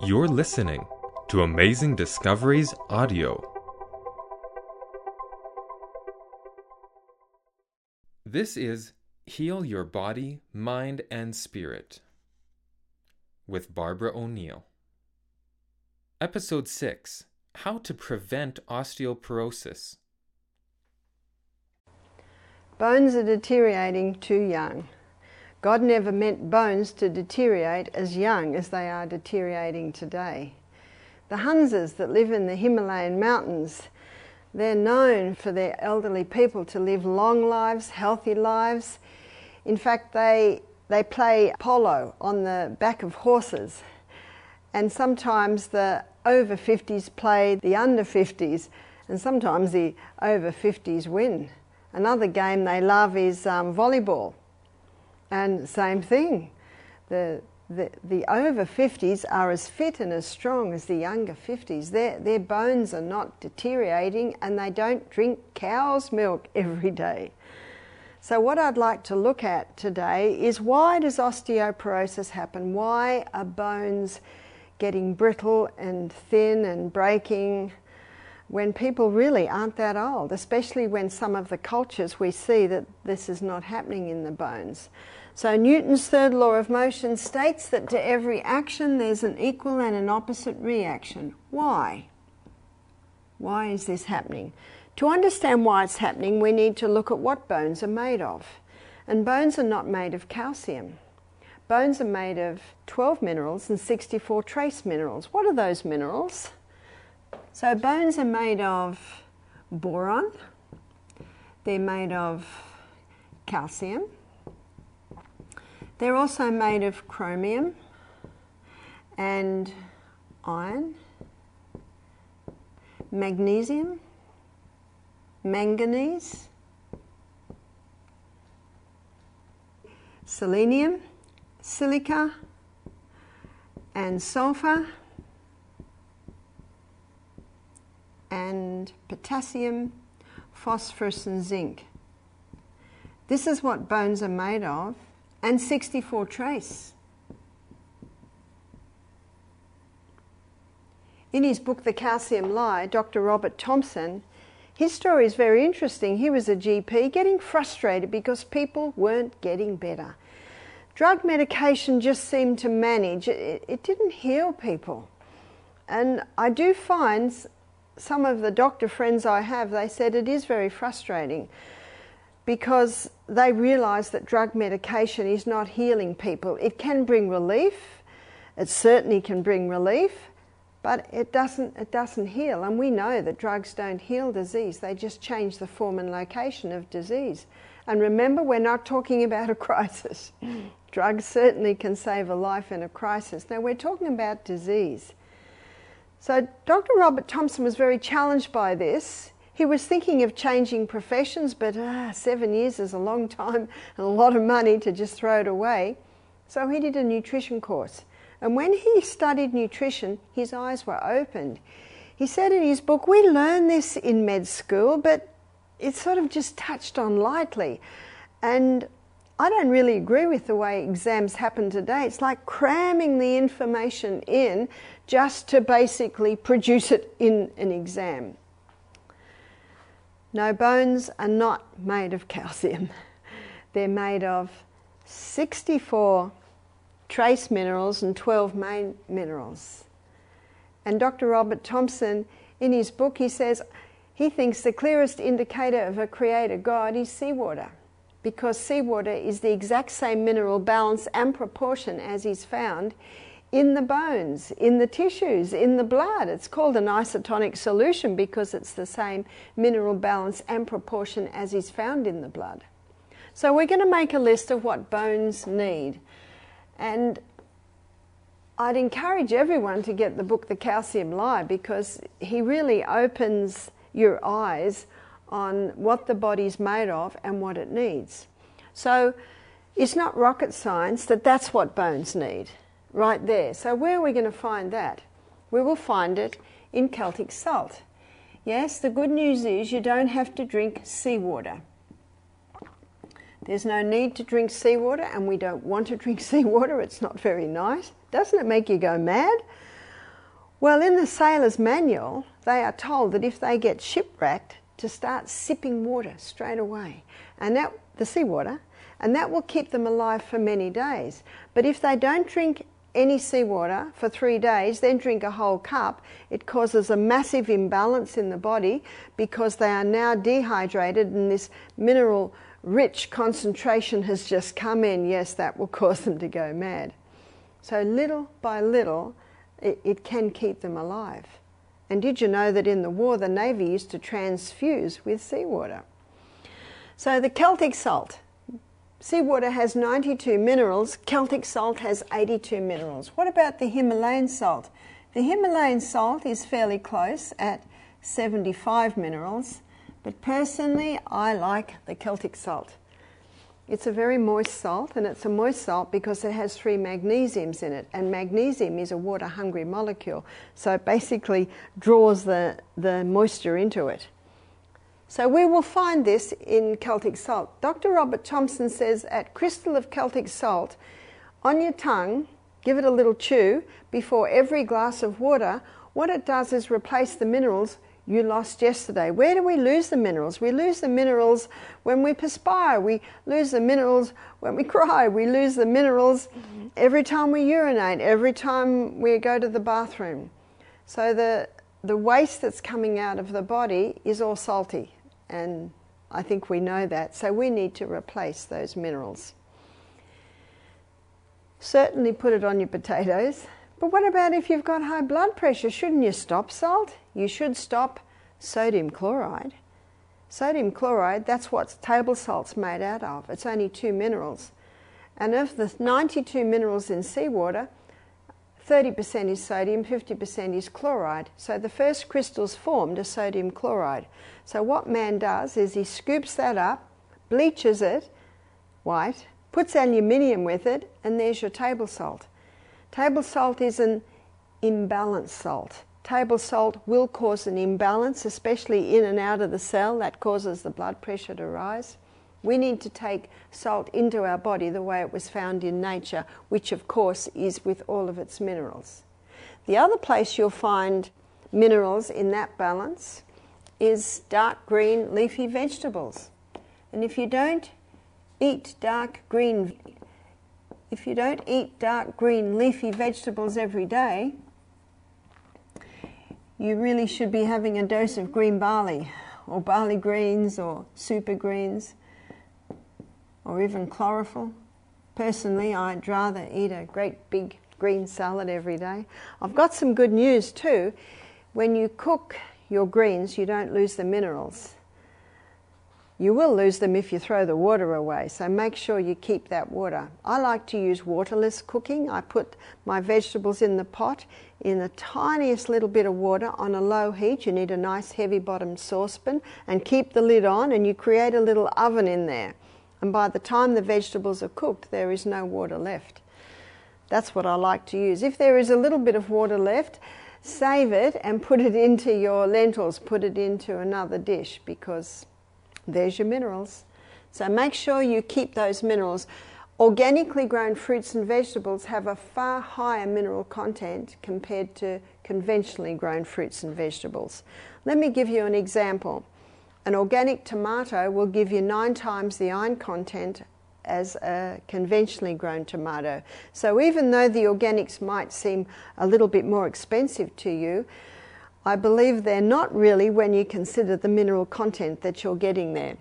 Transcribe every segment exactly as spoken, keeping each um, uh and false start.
You're listening to Amazing Discoveries Audio. This is Heal Your Body, Mind, and Spirit with Barbara O'Neill. Episode six, How to Prevent Osteoporosis. Bones are deteriorating too young. God never meant bones to deteriorate as young as they are deteriorating today. The Hunzas that live in the Himalayan mountains, they're known for their elderly people to live long lives, healthy lives. In fact, they, they play polo on the back of horses. And sometimes the over fifties play the under fifties, and sometimes the over fifties win. Another game they love is um, volleyball. And same thing, the, the, the over fifties are as fit and as strong as the younger fifties. Their, their bones are not deteriorating and they don't drink cow's milk every day. So what I'd like to look at today is, why does osteoporosis happen? Why are bones getting brittle and thin and breaking when people really aren't that old, especially when some of the cultures we see that this is not happening in the bones. So Newton's third law of motion states that to every action there's an equal and an opposite reaction. Why? Why is this happening? To understand why it's happening, we need to look at what bones are made of. And bones are not made of calcium. Bones are made of twelve minerals and sixty-four trace minerals. What are those minerals? So bones are made of boron, they're made of calcium, they're also made of chromium and iron, magnesium, manganese, selenium, silica and sulfur, and potassium, phosphorus and zinc. This is what bones are made of, and sixty-four trace. In his book The Calcium Lie, Doctor Robert Thompson, his story is very interesting. He was a G P getting frustrated because people weren't getting better. Drug medication just seemed to manage. It, it didn't heal people. And I do find some of the doctor friends I have, they said it is very frustrating because they realise that drug medication is not healing people. It can bring relief, it certainly can bring relief, but it doesn't, it doesn't heal. And we know that drugs don't heal disease, they just change the form and location of disease. And remember, we're not talking about a crisis. Drugs certainly can save a life in a crisis. Now we're talking about disease. So Doctor Robert Thompson was very challenged by this. He was thinking of changing professions, but ah, seven years is a long time and a lot of money to just throw it away. So he did a nutrition course. And when he studied nutrition, his eyes were opened. He said in his book, we learn this in med school, but it's sort of just touched on lightly. And I don't really agree with the way exams happen today. It's like cramming the information in just to basically produce it in an exam. No, bones are not made of calcium. They're made of sixty-four trace minerals and twelve main minerals. And Doctor Robert Thompson, in his book, he says he thinks the clearest indicator of a creator God is seawater, because seawater is the exact same mineral balance and proportion as is found in the bones, in the tissues, in the blood. It's called an isotonic solution because it's the same mineral balance and proportion as is found in the blood. So we're going to make a list of what bones need. And I'd encourage everyone to get the book The Calcium Lie, because he really opens your eyes on what the body's made of and what it needs. So it's not rocket science that that's what bones need, right there. So where are we going to find that? We will find it in Celtic salt. Yes, the good news is you don't have to drink seawater. There's no need to drink seawater, and we don't want to drink seawater. It's not very nice. Doesn't it make you go mad? Well, in the sailor's manual, they are told that if they get shipwrecked, to start sipping water straight away, and that the seawater, and that will keep them alive for many days. But if they don't drink any seawater for three days, then drink a whole cup, it causes a massive imbalance in the body because they are now dehydrated and this mineral-rich concentration has just come in. Yes, that will cause them to go mad. So little by little, it, it can keep them alive. And did you know that in the war, the Navy used to transfuse with seawater? So the Celtic salt. Seawater has ninety-two minerals, Celtic salt has eighty-two minerals. What about the Himalayan salt? The Himalayan salt is fairly close at seventy-five minerals, but personally I like the Celtic salt. It's a very moist salt, and it's a moist salt because it has three magnesiums in it, and magnesium is a water-hungry molecule, so it basically draws the, the moisture into it. So we will find this in Celtic salt. Doctor Robert Thompson says at crystal of Celtic salt, on your tongue, give it a little chew before every glass of water. What it does is replace the minerals you lost yesterday. Where do we lose the minerals? We lose the minerals when we perspire. We lose the minerals when we cry. We lose the minerals every time we urinate, every time we go to the bathroom. So the, the waste that's coming out of the body is all salty. And I think we know that, so we need to replace those minerals. Certainly put it on your potatoes, but what about if you've got high blood pressure? Shouldn't you stop salt? You should stop sodium chloride. Sodium chloride, that's what table salt's made out of. It's only two minerals. And of the ninety-two minerals in seawater, thirty percent is sodium, fifty percent is chloride. So the first crystals formed are sodium chloride. So what man does is he scoops that up, bleaches it white, puts aluminium with it, and there's your table salt. Table salt is an imbalanced salt. Table salt will cause an imbalance, especially in and out of the cell. That causes the blood pressure to rise. We need to take salt into our body the way it was found in nature, which of course is with all of its minerals. The other place you'll find minerals in that balance is dark green leafy vegetables. And if you don't eat dark green, if you don't eat dark green leafy vegetables every day, you really should be having a dose of green barley, or barley greens, or super greens, or even chlorophyll. Personally, I'd rather eat a great big green salad every day. I've got some good news too. When you cook your greens, you don't lose the minerals. You will lose them if you throw the water away, so make sure you keep that water. I like to use waterless cooking. I put my vegetables in the pot in the tiniest little bit of water on a low heat. You need a nice heavy bottomed saucepan, and keep the lid on, and you create a little oven in there. And by the time the vegetables are cooked, there is no water left. That's what I like to use. If there is a little bit of water left, save it and put it into your lentils, put it into another dish, because there's your minerals. So make sure you keep those minerals. Organically grown fruits and vegetables have a far higher mineral content compared to conventionally grown fruits and vegetables. Let me give you an example. An organic tomato will give you nine times the iron content as a conventionally grown tomato. So even though the organics might seem a little bit more expensive to you, I believe they're not really when you consider the mineral content that you're getting there.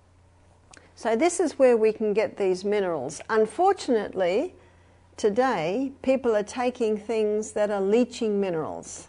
So this is where we can get these minerals. Unfortunately, today people are taking things that are leaching minerals.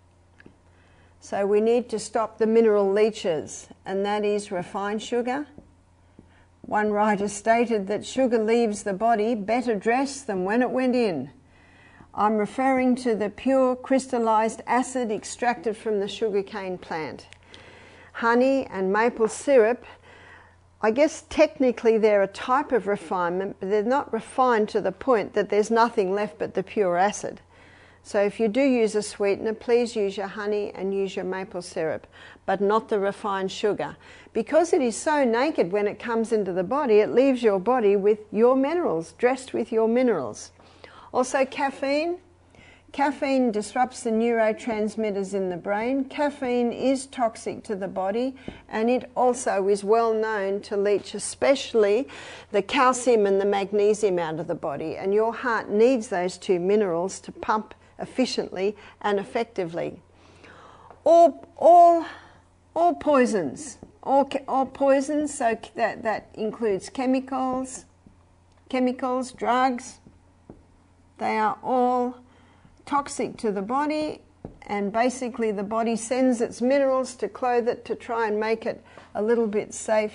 So we need to stop the mineral leachers, and that is refined sugar. One writer stated that sugar leaves the body better dressed than when it went in. I'm referring to the pure crystallized acid extracted from the sugarcane plant. Honey and maple syrup, I guess technically they're a type of refinement, but they're not refined to the point that there's nothing left but the pure acid. So if you do use a sweetener, please use your honey and use your maple syrup, but not the refined sugar. Because it is so naked when it comes into the body, it leaves your body with your minerals, dressed with your minerals. Also caffeine. Caffeine disrupts the neurotransmitters in the brain. Caffeine is toxic to the body, and it also is well known to leach especially the calcium and the magnesium out of the body, and your heart needs those two minerals to pump efficiently and effectively. All, all, all poisons, all, all poisons, so that, that includes chemicals, chemicals, drugs, they are all toxic to the body, and basically the body sends its minerals to clothe it to try and make it a little bit safe,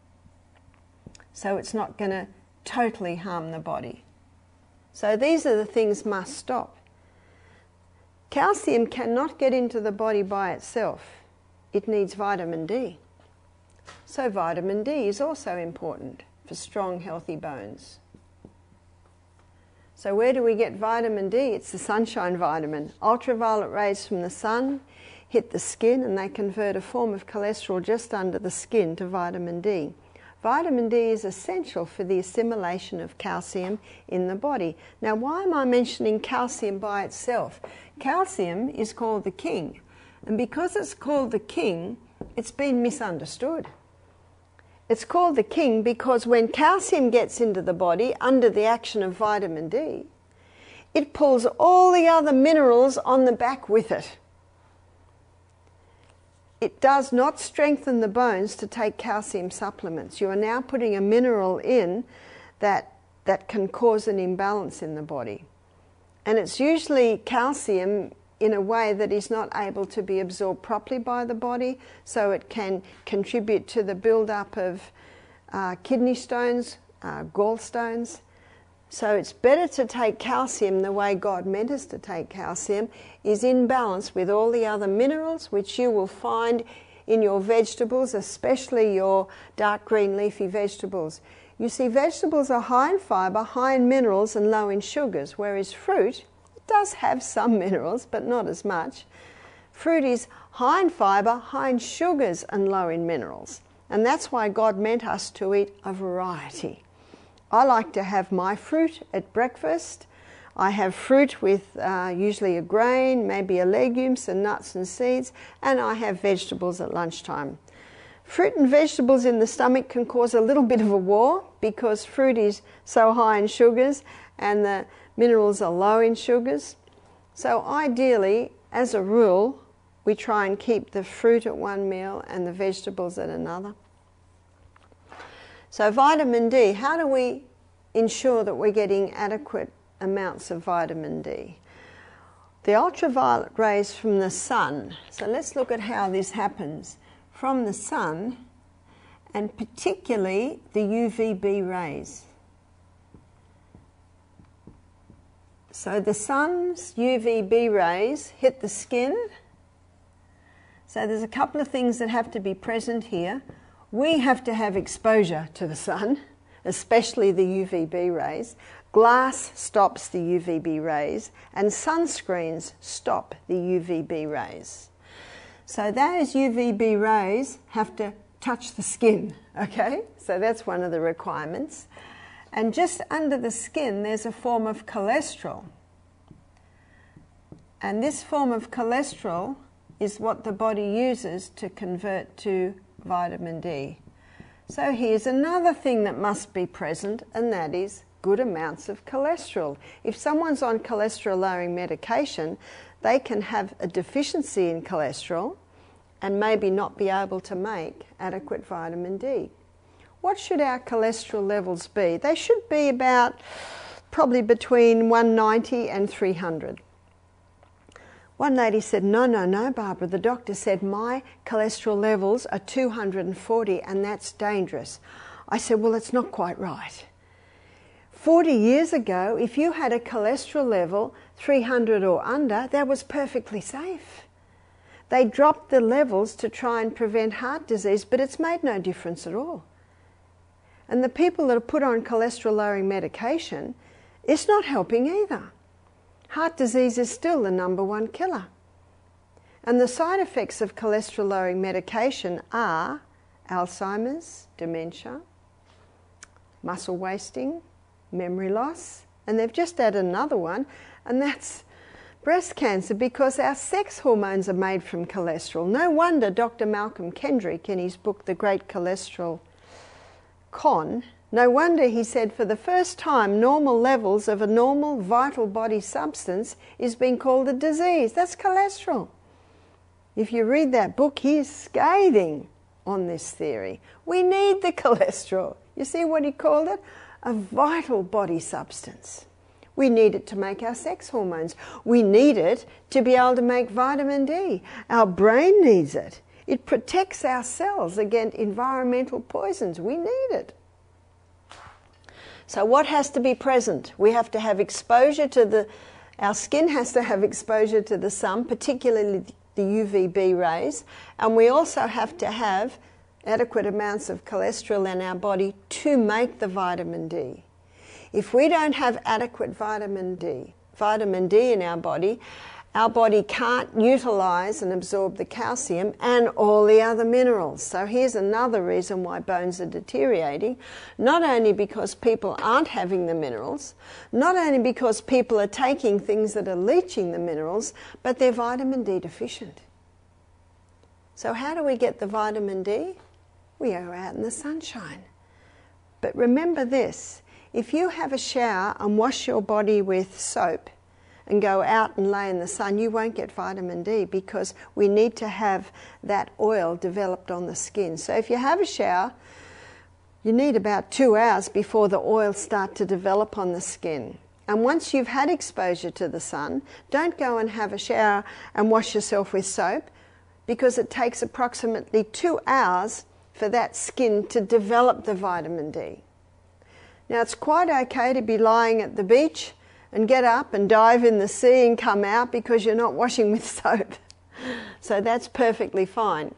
so it's not going to totally harm the body. So these are the things must stop. Calcium cannot get into the body by itself. It needs vitamin D. So vitamin D is also important for strong, healthy bones. So where do we get vitamin D? It's the sunshine vitamin. Ultraviolet rays from the sun hit the skin, and they convert a form of cholesterol just under the skin to vitamin D. Vitamin D is essential for the assimilation of calcium in the body. Now, why am I mentioning calcium by itself? Calcium is called the king, and because it's called the king, it's been misunderstood. It's called the king because when calcium gets into the body under the action of vitamin D, it pulls all the other minerals on the back with it. It does not strengthen the bones to take calcium supplements. You are now putting a mineral in that, that can cause an imbalance in the body. And it's usually calcium in a way that is not able to be absorbed properly by the body, so it can contribute to the build-up of uh, kidney stones, uh, gallstones. So it's better to take calcium the way God meant us to take calcium, is in balance with all the other minerals, which you will find in your vegetables, especially your dark green leafy vegetables. You see, vegetables are high in fibre, high in minerals and low in sugars, whereas fruit does have some minerals, but not as much. Fruit is high in fibre, high in sugars and low in minerals. And that's why God meant us to eat a variety. I like to have my fruit at breakfast. I have fruit with uh, usually a grain, maybe a legume, some nuts and seeds, and I have vegetables at lunchtime. Fruit and vegetables in the stomach can cause a little bit of a war because fruit is so high in sugars and the minerals are low in sugars. So ideally, as a rule, we try and keep the fruit at one meal and the vegetables at another. So vitamin D, how do we ensure that we're getting adequate amounts of vitamin D? The ultraviolet rays from the sun. So let's look at how this happens. From the sun, and particularly the U V B rays. So the sun's U V B rays hit the skin. So there's a couple of things that have to be present here. We have to have exposure to the sun, especially the U V B rays. Glass stops the U V B rays, and sunscreens stop the U V B rays. So those U V B rays have to touch the skin, okay? So that's one of the requirements. And just under the skin, there's a form of cholesterol. And this form of cholesterol is what the body uses to convert to vitamin D. So here's another thing that must be present, and that is good amounts of cholesterol. If someone's on cholesterol-lowering medication, they can have a deficiency in cholesterol and maybe not be able to make adequate vitamin D. What should our cholesterol levels be? They should be about probably between one ninety and three hundred. One lady said, no, no, no, Barbara, the doctor said my cholesterol levels are two hundred forty and that's dangerous. I said, well, it's not quite right. forty years ago, if you had a cholesterol level three hundred or under, that was perfectly safe. They dropped the levels to try and prevent heart disease, but it's made no difference at all. And the people that are put on cholesterol-lowering medication, it's not helping either. Heart disease is still the number one killer. And the side effects of cholesterol-lowering medication are Alzheimer's, dementia, muscle wasting, memory loss, and they've just added another one, and that's breast cancer because our sex hormones are made from cholesterol. No wonder Doctor Malcolm Kendrick, in his book The Great Cholesterol Con, no wonder he said for the first time normal levels of a normal vital body substance is being called a disease. That's cholesterol. If you read that book, he is scathing on this theory. We need the cholesterol. You see what he called it? A vital body substance. We need it to make our sex hormones. We need it to be able to make vitamin D. Our brain needs it. It protects our cells against environmental poisons. We need it. So what has to be present? We have to have exposure to the, our skin has to have exposure to the sun, particularly the U V B rays, and we also have to have adequate amounts of cholesterol in our body to make the vitamin D. If we don't have adequate vitamin D, vitamin D in our body, our body can't utilise and absorb the calcium and all the other minerals. So here's another reason why bones are deteriorating, not only because people aren't having the minerals, not only because people are taking things that are leaching the minerals, but they're vitamin D deficient. So how do we get the vitamin D? We go out in the sunshine. But remember this, if you have a shower and wash your body with soap, and go out and lay in the sun, you won't get vitamin D because we need to have that oil developed on the skin. So if you have a shower, you need about two hours before the oils start to develop on the skin. And once you've had exposure to the sun, don't go and have a shower and wash yourself with soap because it takes approximately two hours for that skin to develop the vitamin D. Now it's quite okay to be lying at the beach and get up and dive in the sea and come out because you're not washing with soap. So that's perfectly fine.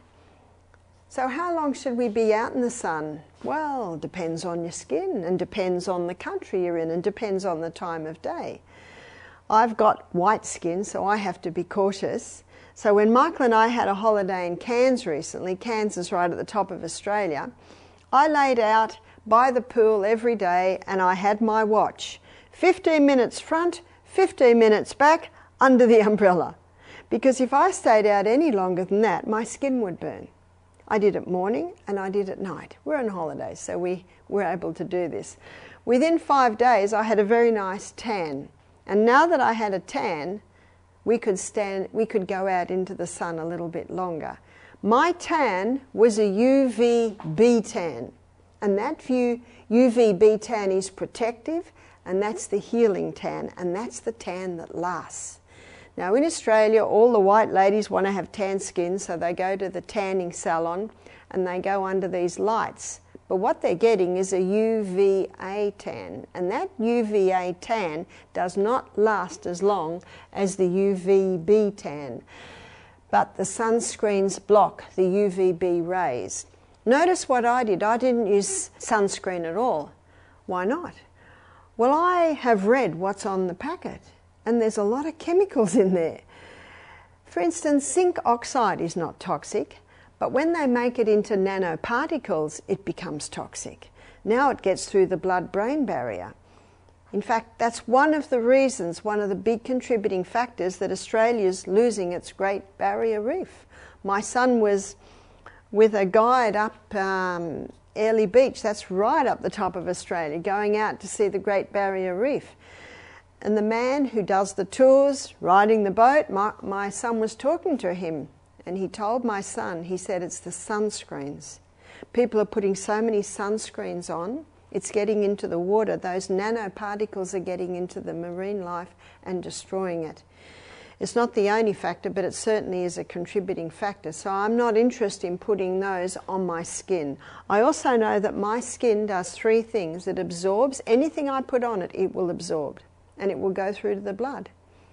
So how long should we be out in the sun? Well, depends on your skin and depends on the country you're in and depends on the time of day. I've got white skin, so I have to be cautious. So when Michael and I had a holiday in Cairns recently, Cairns is right at the top of Australia, I laid out by the pool every day and I had my watch. fifteen minutes front, fifteen minutes back, under the umbrella. Because if I stayed out any longer than that, my skin would burn. I did it morning and I did it night. We're on holidays, so we were able to do this. Within five days, I had a very nice tan. And now that I had a tan, we could stand, we could go out into the sun a little bit longer. My tan was a U V B tan. And that U V B tan is protective, and that's the healing tan, and that's the tan that lasts. Now in Australia, all the white ladies want to have tan skin, so they go to the tanning salon and they go under these lights. But what they're getting is a U V A tan, and that U V A tan does not last as long as the U V B tan. But the sunscreens block the U V B rays. Notice what I did. I didn't use sunscreen at all. Why not? Well, I have read what's on the packet, and there's a lot of chemicals in there. For instance, zinc oxide is not toxic, but when they make it into nanoparticles, it becomes toxic. Now it gets through the blood-brain barrier. In fact, that's one of the reasons, one of the big contributing factors that Australia's losing its Great Barrier Reef. My son was with a guide up um, Airlie Beach, that's right up the top of Australia, going out to see the Great Barrier Reef. And the man who does the tours, riding the boat, my, my son was talking to him, and he told my son, he said, it's the sunscreens. People are putting so many sunscreens on, it's getting into the water. Those nanoparticles are getting into the marine life and destroying it. It's not the only factor, but it certainly is a contributing factor. So I'm not interested in putting those on my skin. I also know that my skin does three things. It absorbs anything I put on it, it will absorb, and it will go through to the blood.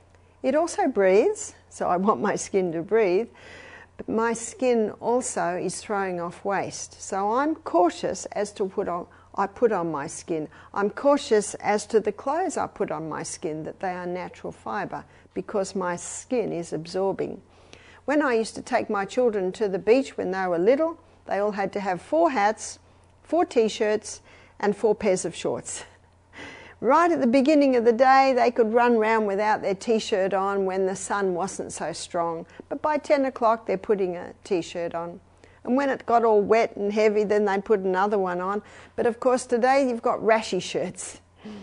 It also breathes, so I want my skin to breathe, but my skin also is throwing off waste. So I'm cautious as to what I put on my skin. I'm cautious as to the clothes I put on my skin, that they are natural fibre, because my skin is absorbing. When I used to take my children to the beach when they were little, they all had to have four hats, four t-shirts and four pairs of shorts. Right at the beginning of the day, they could run around without their t-shirt on when the sun wasn't so strong. But by ten o'clock, they're putting a t-shirt on. And when it got all wet and heavy, then they'd put another one on. But of course, today you've got rashy shirts.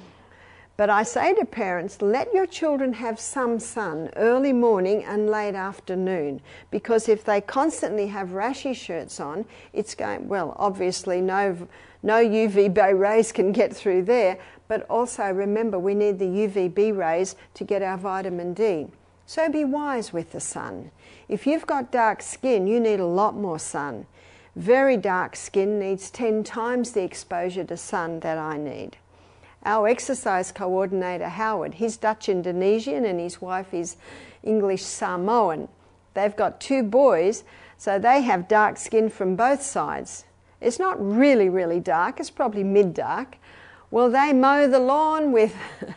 But I say to parents, let your children have some sun early morning and late afternoon, because if they constantly have rashy shirts on, it's going, well, obviously no, no U V B rays can get through there, but also remember we need the U V B rays to get our vitamin D. So be wise with the sun. If you've got dark skin, you need a lot more sun. Very dark skin needs ten times the exposure to sun that I need. Our exercise coordinator, Howard, he's Dutch Indonesian and his wife is English Samoan. They've got two boys, so they have dark skin from both sides. It's not really, really dark, it's probably mid-dark. Well, they mow the lawn with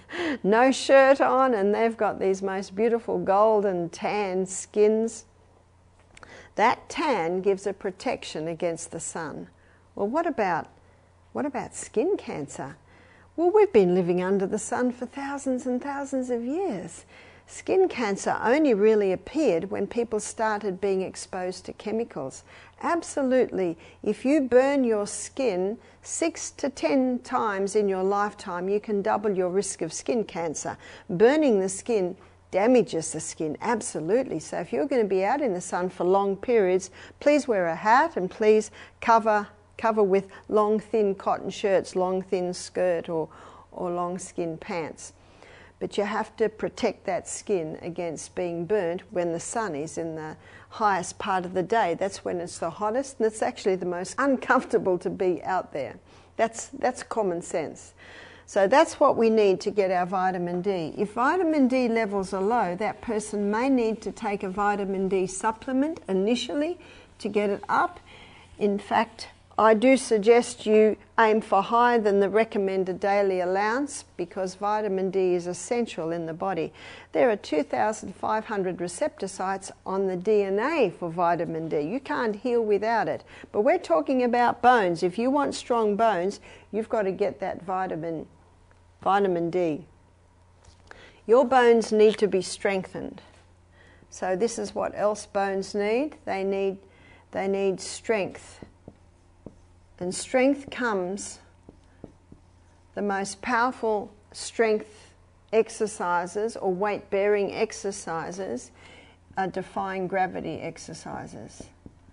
no shirt on and they've got these most beautiful golden tan skins. That tan gives a protection against the sun. Well, what about, what about skin cancer? Well, we've been living under the sun for thousands and thousands of years. Skin cancer only really appeared when people started being exposed to chemicals. Absolutely, if you burn your skin six to ten times in your lifetime, you can double your risk of skin cancer. Burning the skin damages the skin, absolutely. So if you're going to be out in the sun for long periods, please wear a hat and please cover cover with long thin cotton shirts, long thin skirt or, or long skin pants. But you have to protect that skin against being burnt when the sun is in the highest part of the day. That's when it's the hottest and it's actually the most uncomfortable to be out there. That's, that's common sense. So that's what we need to get our vitamin D. If vitamin D levels are low, that person may need to take a vitamin D supplement initially to get it up. In fact, I do suggest you aim for higher than the recommended daily allowance because vitamin D is essential in the body. There are two thousand five hundred receptor sites on the D N A for vitamin D. You can't heal without it. But we're talking about bones. If you want strong bones, you've got to get that vitamin, vitamin D. Your bones need to be strengthened. So this is what else bones need. They need, they need strength. And strength comes, the most powerful strength exercises or weight-bearing exercises are defying gravity exercises.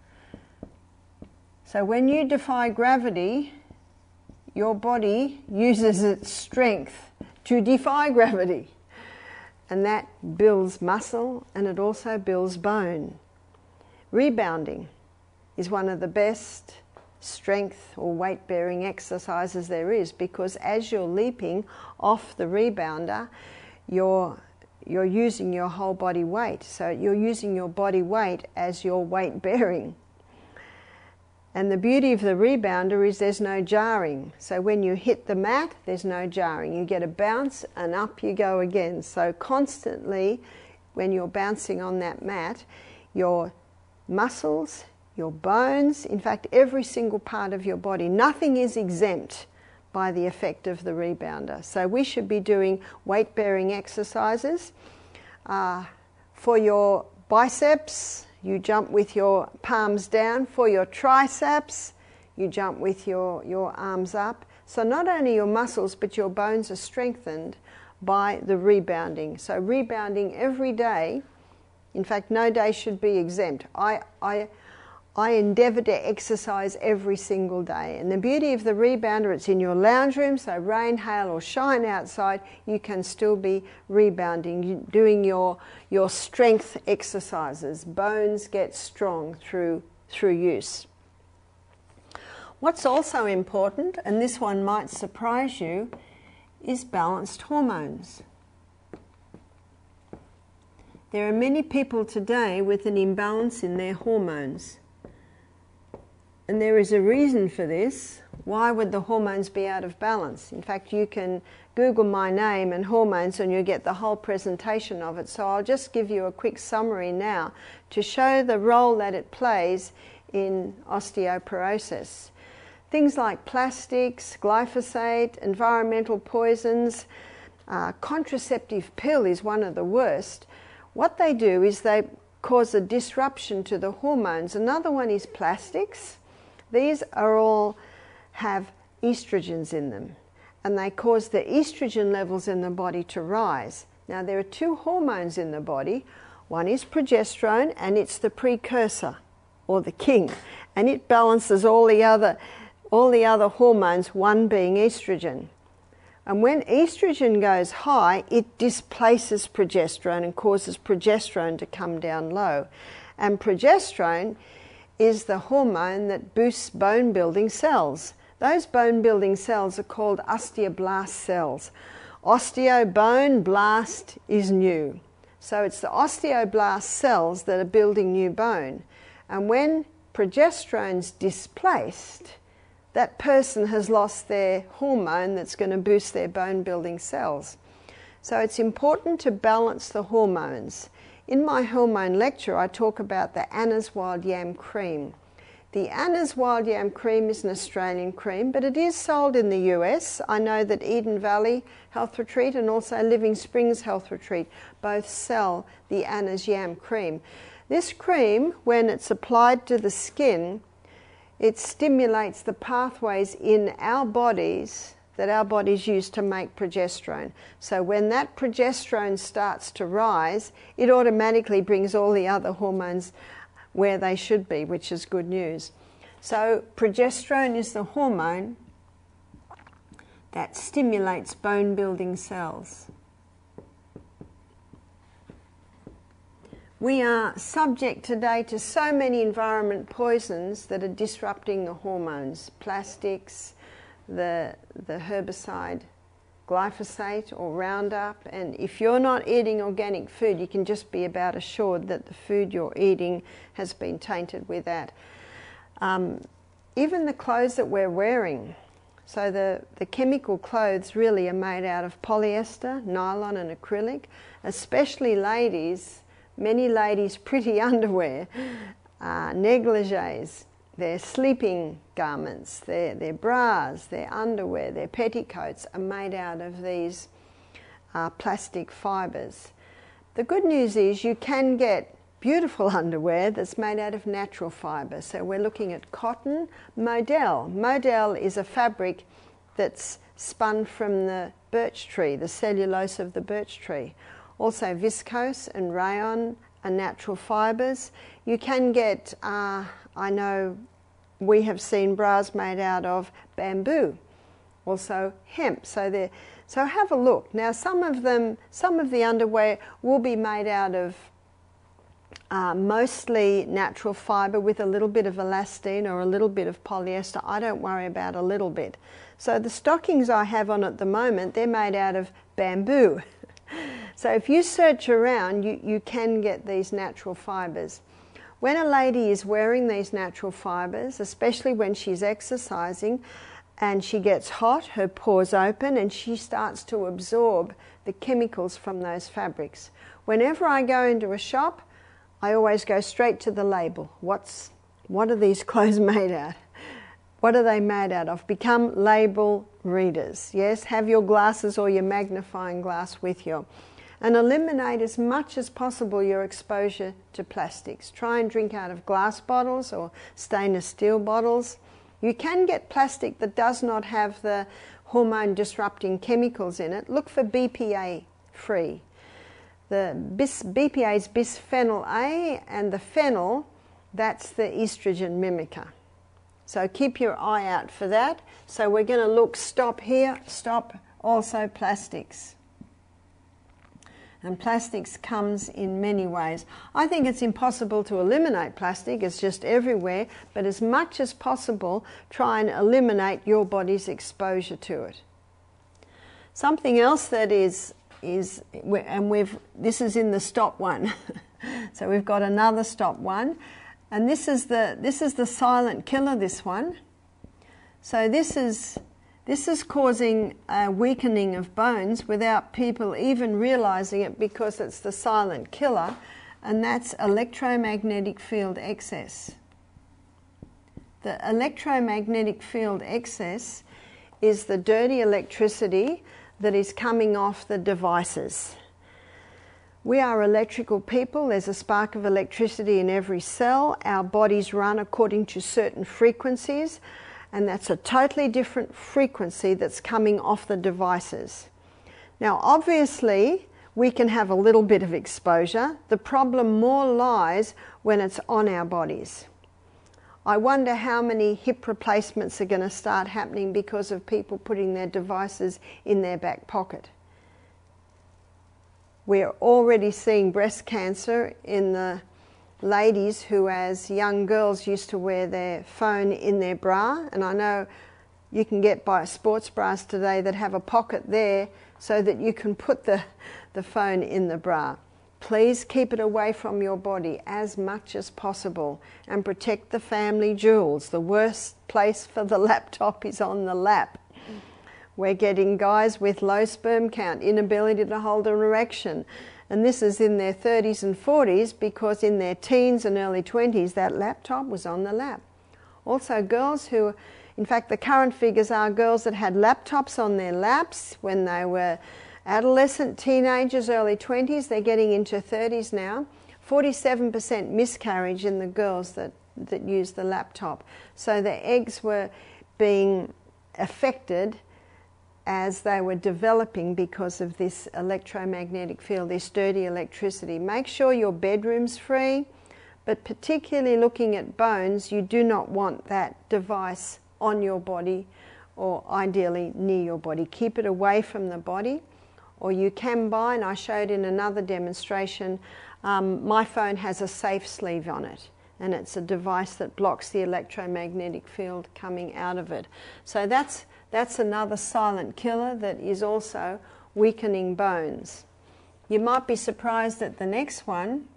So when you defy gravity, your body uses its strength to defy gravity. And that builds muscle and it also builds bone. Rebounding is one of the best strength or weight-bearing exercises there is, because as you're leaping off the rebounder, you're, you're using your whole body weight. So you're using your body weight as your weight-bearing. And the beauty of the rebounder is there's no jarring. So when you hit the mat, there's no jarring. You get a bounce and up you go again. So constantly, when you're bouncing on that mat, your muscles, your bones, in fact every single part of your body, nothing is exempt by the effect of the rebounder. So we should be doing weight-bearing exercises. Uh, for your biceps, you jump with your palms down. For your triceps, you jump with your, your arms up. So not only your muscles, but your bones are strengthened by the rebounding. So rebounding every day, in fact no day should be exempt. I, I, I endeavour to exercise every single day. And the beauty of the rebounder, it's in your lounge room, so rain, hail or shine outside, you can still be rebounding, doing your, your strength exercises. Bones get strong through, through use. What's also important, and this one might surprise you, is balanced hormones. There are many people today with an imbalance in their hormones. And there is a reason for this. Why would the hormones be out of balance? In fact, you can Google my name and hormones and you'll get the whole presentation of it. So I'll just give you a quick summary now to show the role that it plays in osteoporosis. Things like plastics, glyphosate, environmental poisons, uh, contraceptive pill is one of the worst. What they do is they cause a disruption to the hormones. Another one is plastics. These are all have estrogens in them, and they cause the estrogen levels in the body to rise. Now, there are two hormones in the body. One is progesterone, and it's the precursor, or the king, and it balances all the other, all the other hormones, one being estrogen. And when estrogen goes high, it displaces progesterone and causes progesterone to come down low. And progesterone is the hormone that boosts bone-building cells. Those bone-building cells are called osteoblast cells. Osteo, bone, blast is new. So it's the osteoblast cells that are building new bone. And when progesterone's displaced, that person has lost their hormone that's going to boost their bone-building cells. So it's important to balance the hormones. In my hormone lecture, I talk about the Anna's Wild Yam Cream. The Anna's Wild Yam Cream is an Australian cream, but it is sold in the U S. I know that Eden Valley Health Retreat and also Living Springs Health Retreat both sell the Anna's Yam Cream. This cream, when it's applied to the skin, it stimulates the pathways in our bodies that our bodies use to make progesterone. So when that progesterone starts to rise, it automatically brings all the other hormones where they should be, which is good news. So progesterone is the hormone that stimulates bone-building cells. We are subject today to so many environment poisons that are disrupting the hormones. Plastics, the, the herbicide glyphosate or Roundup, and if you're not eating organic food, you can just be about assured that the food you're eating has been tainted with that. Um, even the clothes that we're wearing, so the, the chemical clothes really are made out of polyester, nylon and acrylic, especially ladies. Many ladies' pretty underwear, uh, negligees, their sleeping garments, their, their bras, their underwear, their petticoats are made out of these uh, plastic fibres. The good news is you can get beautiful underwear that's made out of natural fibre. So we're looking at cotton, modal. Modal is a fabric that's spun from the birch tree, the cellulose of the birch tree. Also viscose and rayon are natural fibres. You can get, uh, I know we have seen bras made out of bamboo, also hemp. So they're, so have a look. Now some of them, some of the underwear will be made out of uh, mostly natural fibre with a little bit of elastine or a little bit of polyester. I don't worry about a little bit. So the stockings I have on at the moment, they're made out of bamboo. So if you search around, you, you can get these natural fibres. When a lady is wearing these natural fibres, especially when she's exercising and she gets hot, her pores open and she starts to absorb the chemicals from those fabrics. Whenever I go into a shop, I always go straight to the label. What's, what are these clothes made out? What are they made out of? Become label readers. Yes, have your glasses or your magnifying glass with you. And eliminate as much as possible your exposure to plastics. Try and drink out of glass bottles or stainless steel bottles. You can get plastic that does not have the hormone disrupting chemicals in it. Look for B P A free. The bis, B P A is bisphenol A, and the phenol, that's the estrogen mimicker. So keep your eye out for that. So we're going to look, stop here, stop, also plastics. And plastics comes in many ways. I think it's impossible to eliminate plastic, it's just everywhere, but as much as possible, try and eliminate your body's exposure to it. Something else that is, is and we've, this is in the stop one, so we've got another stop one, and this is the, this is the silent killer, this one. So this is, This is causing a weakening of bones without people even realizing it, because it's the silent killer, and that's electromagnetic field excess. The electromagnetic field excess is the dirty electricity that is coming off the devices. We are electrical people. There's a spark of electricity in every cell. Our bodies run according to certain frequencies, and that's a totally different frequency that's coming off the devices. Now, obviously, we can have a little bit of exposure. The problem more lies when it's on our bodies. I wonder how many hip replacements are going to start happening because of people putting their devices in their back pocket. We're already seeing breast cancer in the ladies who, as young girls, used to wear their phone in their bra. And I know you can get by sports bras today that have a pocket there so that you can put the, the phone in the bra. Please keep it away from your body as much as possible and protect the family jewels. The worst place for the laptop is on the lap. We're getting guys with low sperm count, inability to hold an erection. And this is in their thirties and forties because in their teens and early twenties that laptop was on the lap. Also girls who, in fact the current figures are girls that had laptops on their laps when they were adolescent, teenagers, early twenties, they're getting into thirties now. forty-seven percent miscarriage in the girls that, that used the laptop. So their eggs were being affected as they were developing because of this electromagnetic field, this dirty electricity. Make sure your bedroom's free, but particularly looking at bones, you do not want that device on your body or ideally near your body. Keep it away from the body. Or you can buy, and I showed in another demonstration, um, my phone has a safe sleeve on it, and it's a device that blocks the electromagnetic field coming out of it. So that's, that's another silent killer that is also weakening bones. You might be surprised at the next one,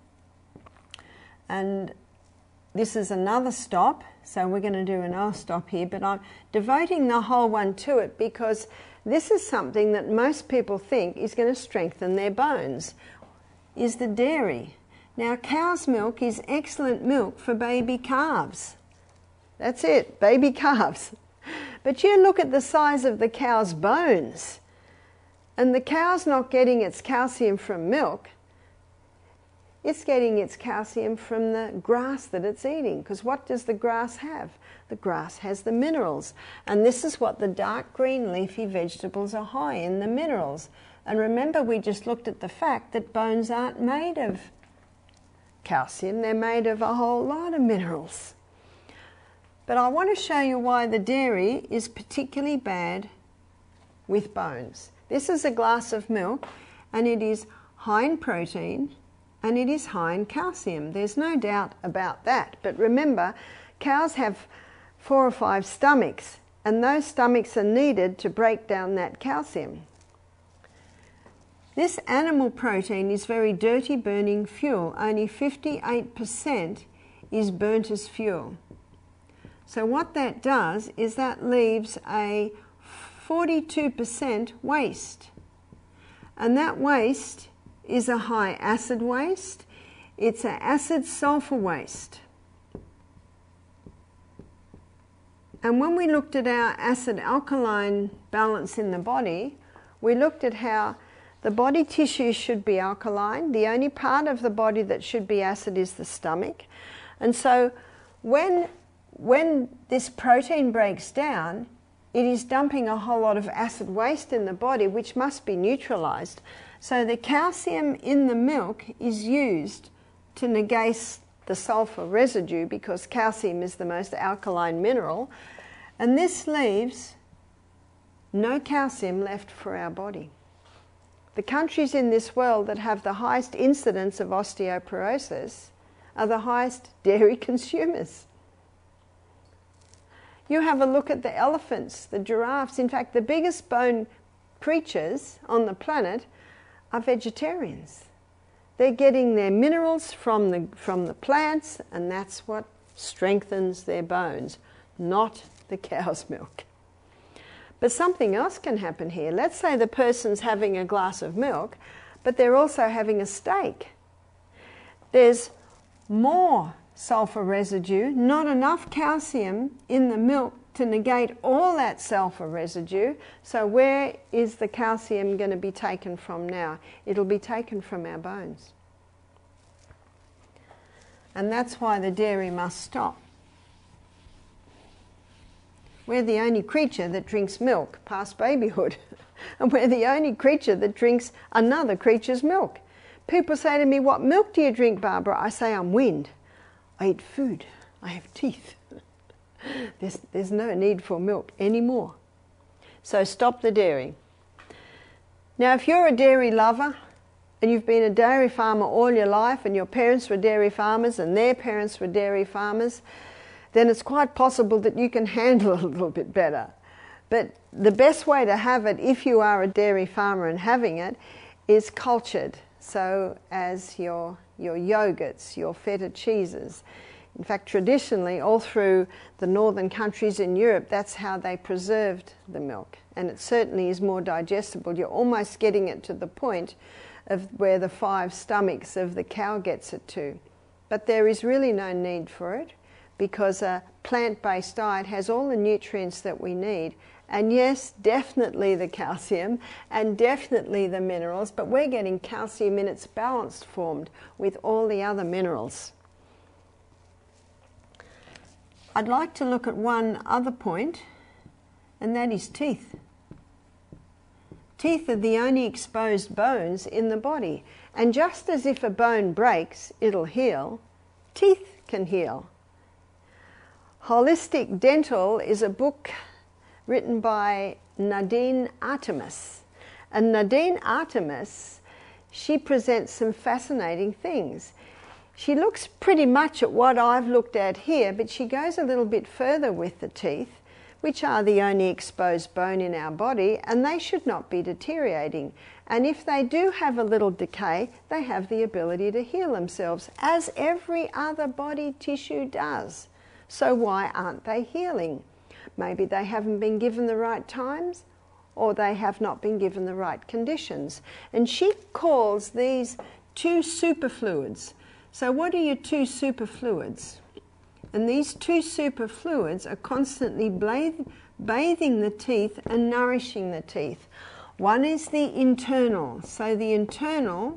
and this is another stop, so we're going to do another stop here, but I'm devoting the whole one to it because this is something that most people think is going to strengthen their bones, is the dairy. Now, cow's milk is excellent milk for baby calves. That's it, baby calves. But you look at the size of the cow's bones, and the cow's not getting its calcium from milk. It's getting its calcium from the grass that it's eating, because what does the grass have? The grass has the minerals, and this is what the dark green leafy vegetables are high in, the minerals. And remember, we just looked at the fact that bones aren't made of calcium, they're made of a whole lot of minerals. But I want to show you why the dairy is particularly bad with bones. This is a glass of milk, and it is high in protein, and it is high in calcium. There's no doubt about that. But remember, cows have four or five stomachs, and those stomachs are needed to break down that calcium. This animal protein is very dirty burning fuel. Only fifty-eight percent is burnt as fuel. So what that does is that leaves a forty-two percent waste. And that waste is a high acid waste. It's an acid sulfur waste. And when we looked at our acid alkaline balance in the body, we looked at how the body tissue should be alkaline. The only part of the body that should be acid is the stomach. And so when, when this protein breaks down, it is dumping a whole lot of acid waste in the body, which must be neutralized. So the calcium in the milk is used to negate the sulfur residue, because calcium is the most alkaline mineral, and this leaves no calcium left for our body. The countries in this world that have the highest incidence of osteoporosis are the highest dairy consumers. You have a look at the elephants, the giraffes. In fact, the biggest bone creatures on the planet are vegetarians. They're getting their minerals from the, from the plants, and that's what strengthens their bones, not the cow's milk. But something else can happen here. Let's say the person's having a glass of milk, but they're also having a steak. There's more sulfur residue, not enough calcium in the milk to negate all that sulfur residue. So where is the calcium going to be taken from now? It'll be taken from our bones. And that's why the dairy must stop. We're the only creature that drinks milk past babyhood. And we're the only creature that drinks another creature's milk. People say to me, "What milk do you drink, Barbara?" I say, "I'm wind. I eat food. I have teeth." there's, there's no need for milk anymore. So stop the dairy. Now, if you're a dairy lover and you've been a dairy farmer all your life and your parents were dairy farmers and their parents were dairy farmers, then it's quite possible that you can handle it a little bit better. But the best way to have it, if you are a dairy farmer and having it, is cultured. So as your, your yogurts, your feta cheeses. In fact, traditionally, all through the northern countries in Europe, that's how they preserved the milk. And it certainly is more digestible. You're almost getting it to the point of where the five stomachs of the cow gets it to. But there is really no need for it, because a plant-based diet has all the nutrients that we need. And yes, definitely the calcium and definitely the minerals, but we're getting calcium in its balanced form with all the other minerals. I'd like to look at one other point, and that is teeth. Teeth are the only exposed bones in the body. And just as if a bone breaks, it'll heal, teeth can heal. Holistic Dental is a book written by Nadine Artemis. And Nadine Artemis, she presents some fascinating things. She looks pretty much at what I've looked at here, but she goes a little bit further with the teeth, which are the only exposed bone in our body, and they should not be deteriorating. And if they do have a little decay, they have the ability to heal themselves, as every other body tissue does. So why aren't they healing? Maybe they haven't been given the right times, or they have not been given the right conditions. And she calls these two superfluids. So what are your two superfluids? And these two superfluids are constantly bathing the teeth and nourishing the teeth. One is the internal. So the internal,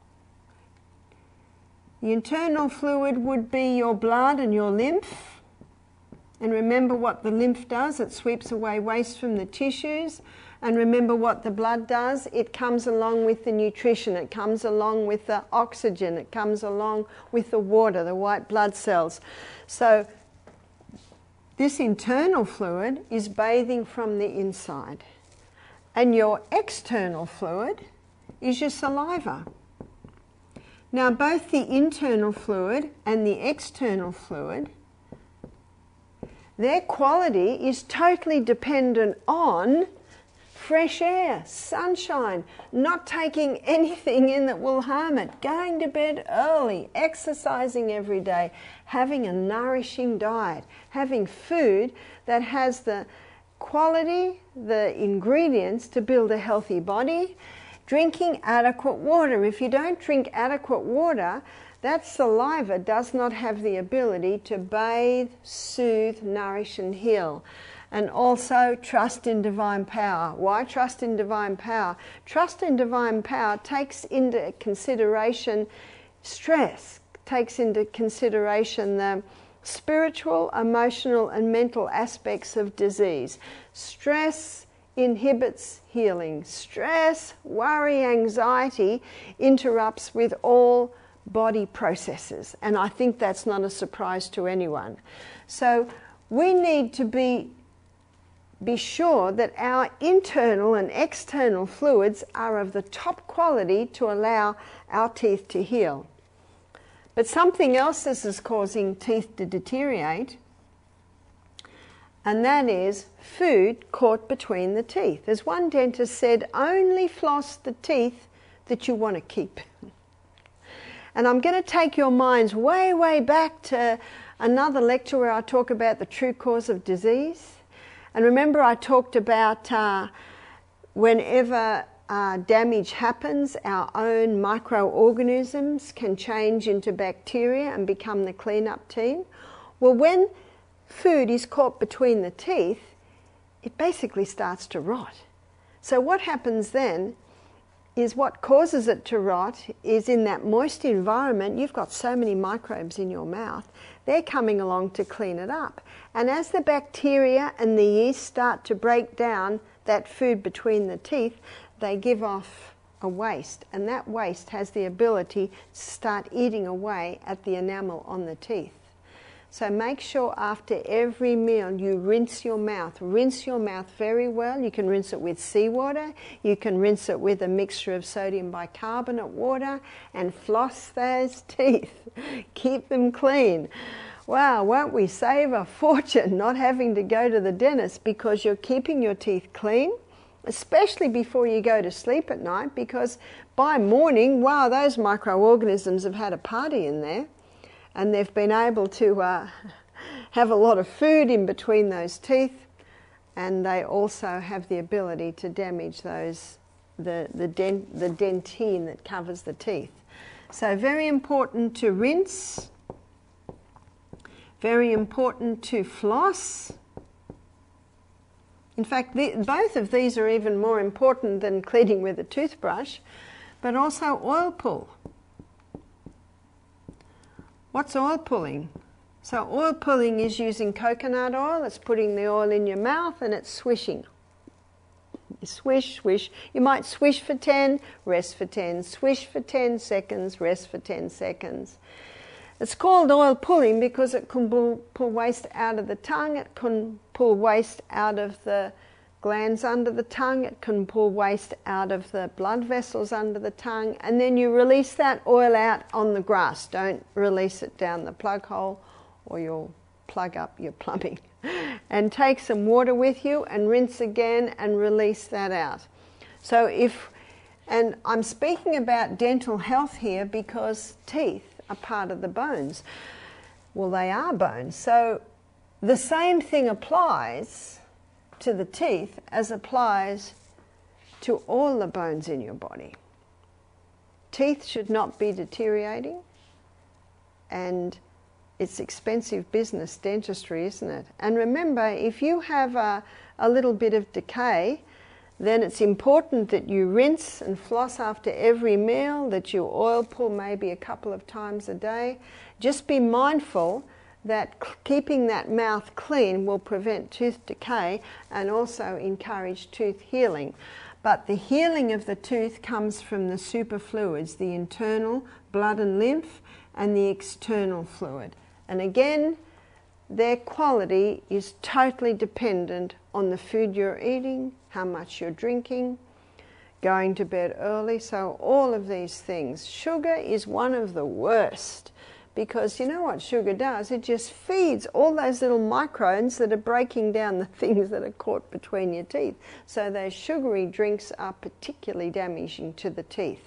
the internal fluid would be your blood and your lymph. And remember what the lymph does, it sweeps away waste from the tissues. And remember what the blood does, it comes along with the nutrition, it comes along with the oxygen, it comes along with the water, the white blood cells. So this internal fluid is bathing from the inside. And your external fluid is your saliva. Now both the internal fluid and the external fluid, their quality is totally dependent on fresh air, sunshine, not taking anything in that will harm it, going to bed early, exercising every day, having a nourishing diet, having food that has the quality, the ingredients to build a healthy body, drinking adequate water. If you don't drink adequate water, that saliva does not have the ability to bathe, soothe, nourish and heal. And also trust in divine power. Why trust in divine power? Trust in divine power takes into consideration stress, takes into consideration the spiritual, emotional and mental aspects of disease. Stress inhibits healing. Stress, worry, anxiety interrupts with all body processes, and I think that's not a surprise to anyone. So we need to be be sure that our internal and external fluids are of the top quality to allow our teeth to heal. But something else this is causing teeth to deteriorate, and that is food caught between the teeth. As one dentist said, only floss the teeth that you want to keep. And I'm going to take your minds way, way back to another lecture where I talk about the true cause of disease. And remember I talked about uh, whenever uh, damage happens, our own microorganisms can change into bacteria and become the clean-up team. Well, when food is caught between the teeth, it basically starts to rot. So what happens then is what causes it to rot is in that moist environment, you've got so many microbes in your mouth, they're coming along to clean it up. And as the bacteria and the yeast start to break down that food between the teeth, they give off a waste, and that waste has the ability to start eating away at the enamel on the teeth. So make sure after every meal you rinse your mouth. Rinse your mouth very well. You can rinse it with seawater. You can rinse it with a mixture of sodium bicarbonate water and floss those teeth. Keep them clean. Wow, won't we save a fortune not having to go to the dentist because you're keeping your teeth clean, especially before you go to sleep at night, because by morning, wow, those microorganisms have had a party in there. And they've been able to uh, have a lot of food in between those teeth, and they also have the ability to damage those the the, dent, the dentine that covers the teeth. So very important to rinse, very important to floss. In fact, the, both of these are even more important than cleaning with a toothbrush, but also oil pull. What's oil pulling? So oil pulling is using coconut oil. It's putting the oil in your mouth and it's swishing. You swish, swish. You might swish for ten, rest for ten. Swish for ten seconds, rest for ten seconds. It's called oil pulling because it can pull, pull waste out of the tongue. It can pull waste out of the glands under the tongue. It can pull waste out of the blood vessels under the tongue, and then you release that oil out on the grass. Don't release it down the plug hole or you'll plug up your plumbing. And take some water with you and rinse again and release that out. So if, and I'm speaking about dental health here because teeth are part of the bones. Well, they are bones. So the same thing applies to the teeth as applies to all the bones in your body. Teeth should not be deteriorating, and it's expensive business, dentistry, isn't it? And remember, if you have a, a little bit of decay, then it's important that you rinse and floss after every meal, that you oil pull maybe a couple of times a day. Just be mindful that keeping that mouth clean will prevent tooth decay and also encourage tooth healing. But the healing of the tooth comes from the superfluids, the internal blood and lymph and the external fluid. And again, their quality is totally dependent on the food you're eating, how much you're drinking, going to bed early. So all of these things. Sugar is one of the worst. Because you know what sugar does? It just feeds all those little microbes that are breaking down the things that are caught between your teeth. So those sugary drinks are particularly damaging to the teeth.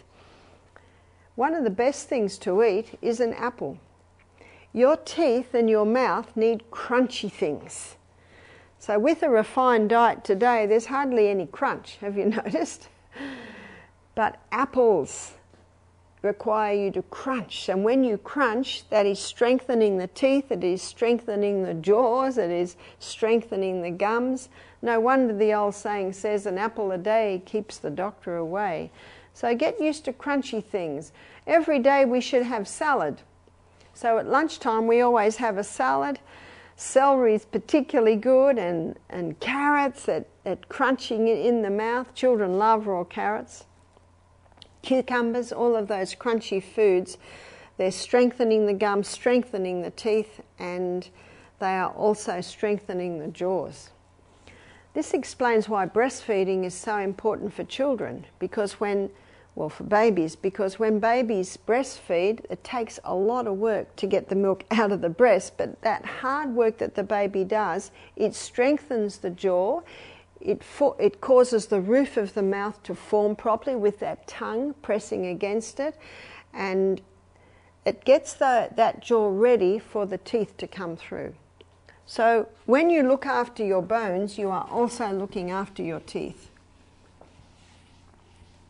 One of the best things to eat is an apple. Your teeth and your mouth need crunchy things. So with a refined diet today, there's hardly any crunch, have you noticed? But apples require you to crunch, and when you crunch, that is strengthening the teeth, it is strengthening the jaws, it is strengthening the gums. No wonder the old saying says an apple a day keeps the doctor away. So get used to crunchy things. Every day we should have salad. So at lunchtime we always have a salad. Celery is particularly good, and, and carrots at, at crunching in the mouth. Children love raw carrots. Cucumbers, all of those crunchy foods, they're strengthening the gums, strengthening the teeth, and they are also strengthening the jaws. This explains why breastfeeding is so important for children, because when, well, for babies, because when babies breastfeed, it takes a lot of work to get the milk out of the breast, but that hard work that the baby does, it strengthens the jaw. It, for, it causes the roof of the mouth to form properly with that tongue pressing against it, and it gets the, that jaw ready for the teeth to come through. So when you look after your bones, you are also looking after your teeth.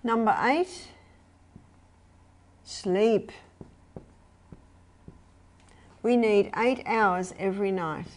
Number eight, sleep. We need eight hours every night.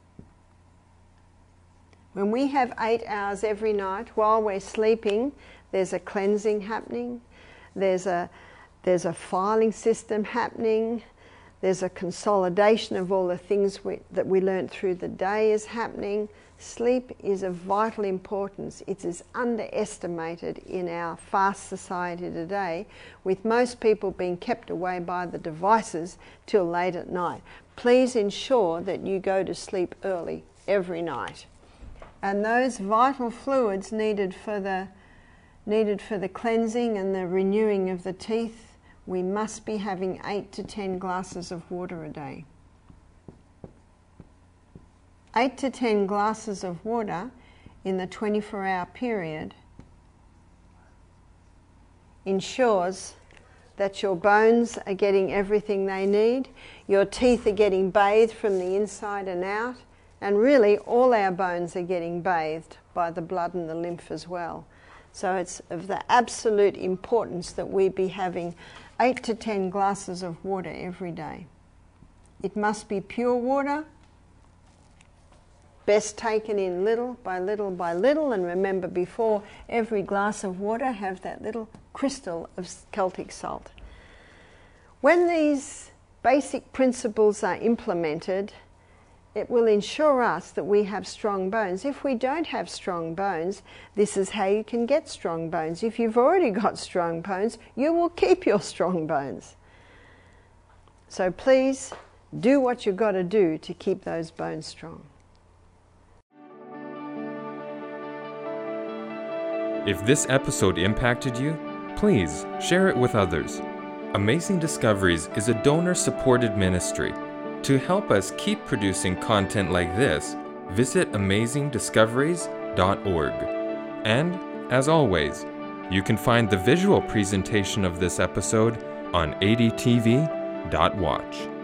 When we have eight hours every night while we're sleeping, there's a cleansing happening, there's a, there's a filing system happening, there's a consolidation of all the things we, that we learnt through the day is happening. Sleep is of vital importance. It is underestimated in our fast society today, with most people being kept away by the devices till late at night. Please ensure that you go to sleep early every night. And those vital fluids needed for the needed for the cleansing and the renewing of the teeth, we must be having eight to ten glasses of water a day. Eight to ten glasses of water in the twenty-four hour period ensures that your bones are getting everything they need, your teeth are getting bathed from the inside and out, and really all our bones are getting bathed by the blood and the lymph as well. So it's of the absolute importance that we be having eight to ten glasses of water every day. It must be pure water, best taken in little by little by little, and remember, before every glass of water have that little crystal of Celtic salt. When these basic principles are implemented, it will ensure us that we have strong bones. If we don't have strong bones, this is how you can get strong bones. If you've already got strong bones, you will keep your strong bones. So please do what you've got to do to keep those bones strong. If this episode impacted you, please share it with others. Amazing Discoveries is a donor-supported ministry. To help us keep producing content like this, visit amazing discoveries dot org. And, as always, you can find the visual presentation of this episode on A D T V dot watch.